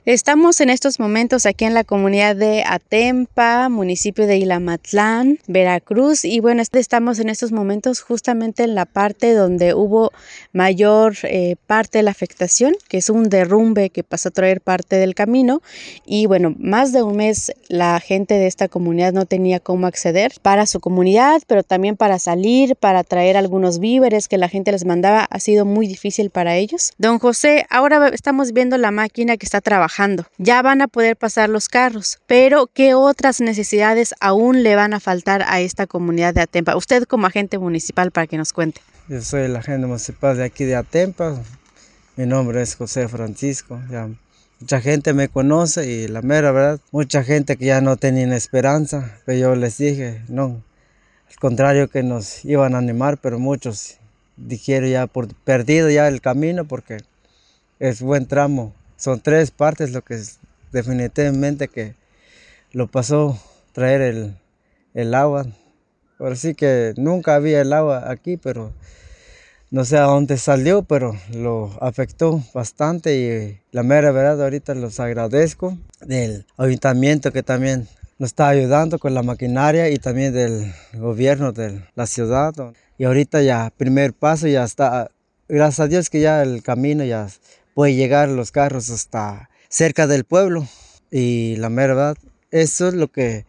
Estamos en estos momentos aquí en la comunidad de Atempa, municipio de Ilamatlán, Veracruz, y bueno, estamos en estos momentos justamente en la parte donde hubo mayor parte de la afectación, que es un derrumbe que pasó a traer parte del camino, y bueno, más de un mes la gente de esta comunidad no tenía cómo acceder para su comunidad, pero también para salir, para traer algunos víveres que la gente les mandaba, ha sido muy difícil para ellos. Don José, ahora estamos viendo la máquina que está trabajando. Ya van a poder pasar los carros, pero ¿qué otras necesidades aún le van a faltar a esta comunidad de Atempa? Usted como agente municipal, para que nos cuente. Yo soy el agente municipal de aquí de Atempa. Mi nombre es José Francisco. Ya mucha gente me conoce y la mera verdad, mucha gente que ya no tenían esperanza, pero yo les dije, no, al contrario que nos iban a animar, pero muchos dijeron ya por perdido ya el camino porque es buen tramo. Son 3 partes lo que es definitivamente que lo pasó traer el agua. Ahora sí que nunca había el agua aquí, pero no sé a dónde salió, pero lo afectó bastante y la mera verdad ahorita los agradezco del ayuntamiento que también nos está ayudando con la maquinaria y también del gobierno de la ciudad. Y ahorita ya primer paso ya está, gracias a Dios que ya el camino ya puede llegar los carros hasta cerca del pueblo y la mera verdad, eso es lo que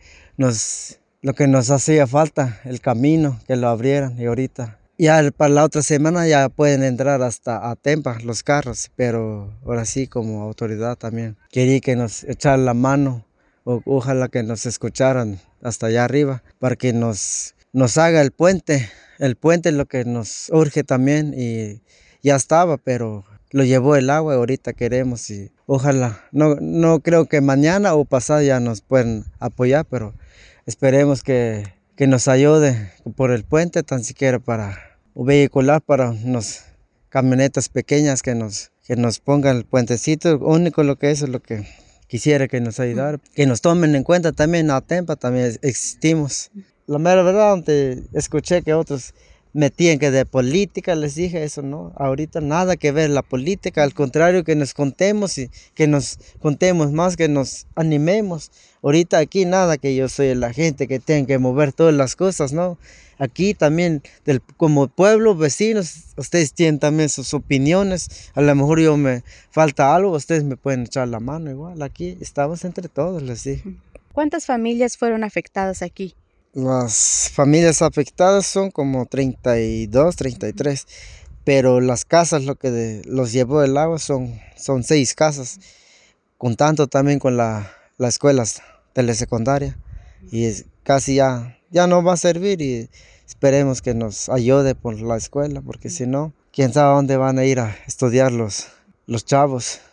nos hacía falta, el camino, que lo abrieran y ahorita. Ya para la otra semana ya pueden entrar hasta Atempa los carros, pero ahora sí como autoridad también quería que nos echaran la mano, ojalá que nos escucharan hasta allá arriba para que nos haga el puente es lo que nos urge también y ya estaba, pero lo llevó el agua, ahorita queremos y ojalá, no creo que mañana o pasado ya nos pueden apoyar, pero esperemos que nos ayude por el puente, tan siquiera para vehicular para unas camionetas pequeñas que nos pongan el puentecito, único lo que es lo que quisiera que nos ayudara, que nos tomen en cuenta también a Atempa, también existimos. La mera verdad, donde escuché que otros metían que de política, les dije eso, no, ahorita nada que ver la política, al contrario que nos contemos y que nos contemos más, que nos animemos. Ahorita aquí nada que yo soy la gente que tenga que mover todas las cosas, no. Aquí también como pueblo, vecinos, ustedes tienen también sus opiniones, a lo mejor yo me falta algo, ustedes me pueden echar la mano igual, aquí estamos entre todos, les dije. ¿Cuántas familias fueron afectadas aquí? Las familias afectadas son como 32, 33, pero las casas lo que los llevó el agua son 6 casas, contando también con la escuela telesecundaria y casi ya no va a servir y esperemos que nos ayude por la escuela porque si no, quién sabe a dónde van a ir a estudiar los chavos.